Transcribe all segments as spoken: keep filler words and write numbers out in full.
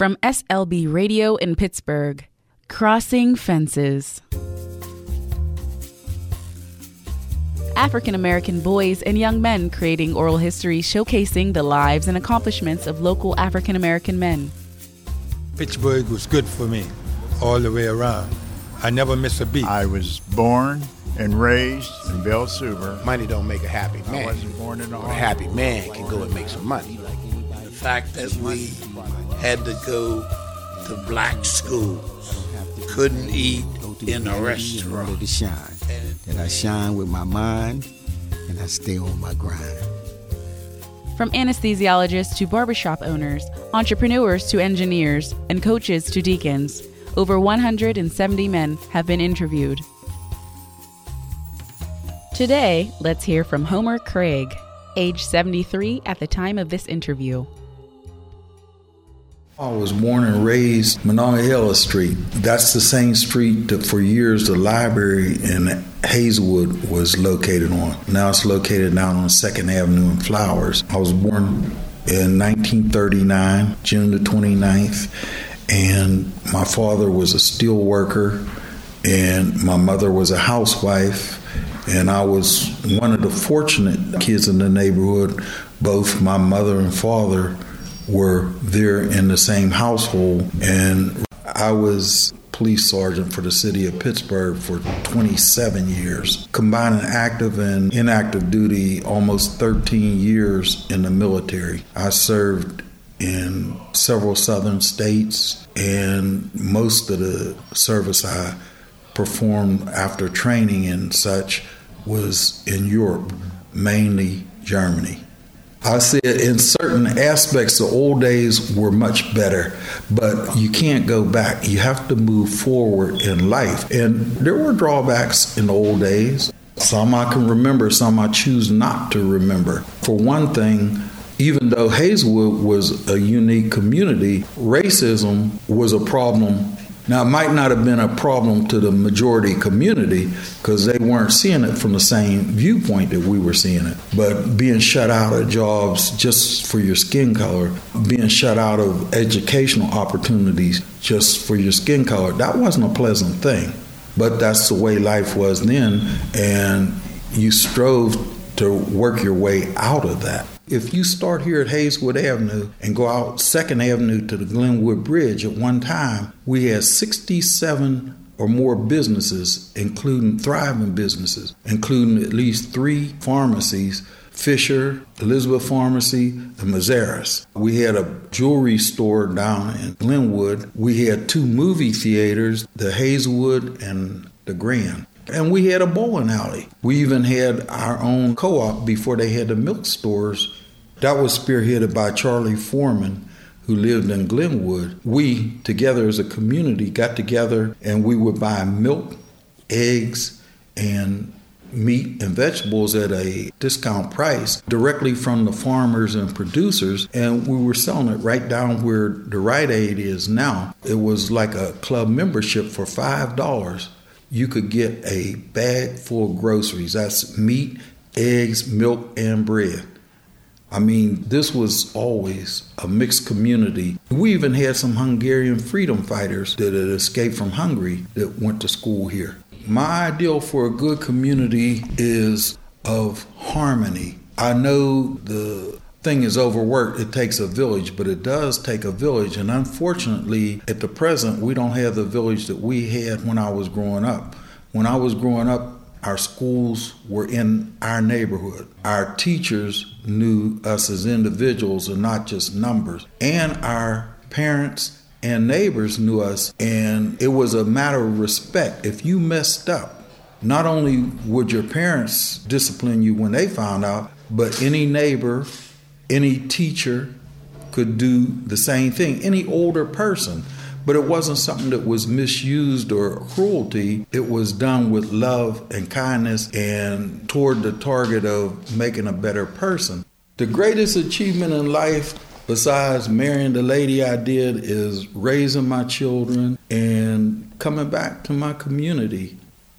From S L B Radio in Pittsburgh, Crossing Fences. African American boys and young men creating oral history showcasing the lives and accomplishments of local African American men. Pittsburgh was good for me all the way around. I never missed a beat. I was born and raised in Belle Suber. Money don't make a happy man. I wasn't born in a A happy man can go and make some money. The fact that we had to go to black schools, couldn't eat in a restaurant. To shine. That I shine with my mind and I stay on my grind. From anesthesiologists to barbershop owners, entrepreneurs to engineers, and coaches to deacons, over one hundred seventy men have been interviewed. Today, let's hear from Homer Craig, age seventy-three at the time of this interview. I was born and raised Monongahela Street. That's the same street that for years the library in Hazelwood was located on. Now it's located down on second Avenue in Flowers. I was born in nineteen thirty-nine, June the twenty-ninth, and my father was a steel worker and my mother was a housewife, and I was one of the fortunate kids in the neighborhood. Both my mother and father were there in the same household, and I was police sergeant for the city of Pittsburgh for twenty-seven years, combining active and inactive duty, almost thirteen years in the military. I served in several southern states, and most of the service I performed after training and such was in Europe, mainly Germany. I said in certain aspects, the old days were much better, but you can't go back. You have to move forward in life. And there were drawbacks in the old days. Some I can remember, some I choose not to remember. For one thing, even though Hazelwood was a unique community, racism was a problem. Now, it might not have been a problem to the majority community because they weren't seeing it from the same viewpoint that we were seeing it. But being shut out of jobs just for your skin color, being shut out of educational opportunities just for your skin color, that wasn't a pleasant thing. But that's the way life was then, and you strove to work your way out of that. If you start here at Hazelwood Avenue and go out second Avenue to the Glenwood Bridge, at one time we had sixty-seven or more businesses, including thriving businesses, including at least three pharmacies, Fisher, Elizabeth Pharmacy, and Mazaris. We had a jewelry store down in Glenwood. We had two movie theaters, the Hazelwood and the Grand. And we had a bowling alley. We even had our own co-op before they had the milk stores. That was spearheaded by Charlie Foreman, who lived in Glenwood. We, together as a community, got together and we would buy milk, eggs, and meat and vegetables at a discount price directly from the farmers and producers, and we were selling it right down where the Rite Aid is now. It was like a club membership for five dollars. You could get a bag full of groceries. That's meat, eggs, milk, and bread. I mean, this was always a mixed community. We even had some Hungarian freedom fighters that had escaped from Hungary that went to school here. My ideal for a good community is of harmony. I know the thing is overworked. It takes a village, but it does take a village. And unfortunately, at the present, we don't have the village that we had when I was growing up. When I was growing up, our schools were in our neighborhood. Our teachers knew us as individuals and not just numbers. And our parents and neighbors knew us. And it was a matter of respect. If you messed up, not only would your parents discipline you when they found out, but any neighbor, any teacher could do the same thing, any older person. But it wasn't something that was misused or cruelty. It was done with love and kindness and toward the target of making a better person. The greatest achievement in life, besides marrying the lady I did, is raising my children and coming back to my community.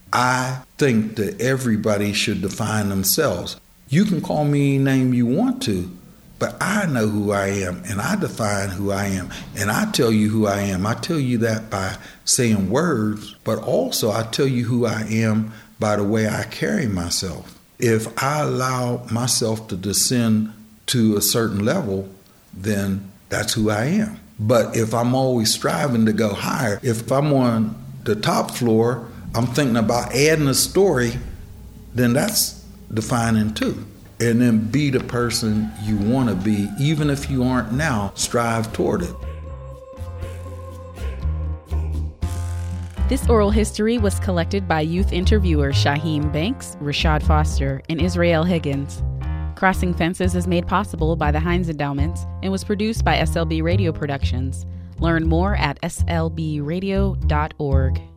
I think that everybody should define themselves. You can call me any name you want to, But I know who I am, and I define who I am, and I tell you who I am. I tell you that by saying words, but also I tell you who I am by the way I carry myself. If I allow myself to descend to a certain level, then that's who I am. But if I'm always striving to go higher, if I'm on the top floor, I'm thinking about adding a story, then that's defining too. And then be the person you want to be, even if you aren't now, strive toward it. This oral history was collected by youth interviewers Shaheem Banks, Rashad Foster, and Israel Higgins. Crossing Fences is made possible by the Heinz Endowment and was produced by S L B Radio Productions. Learn more at S L B radio dot org.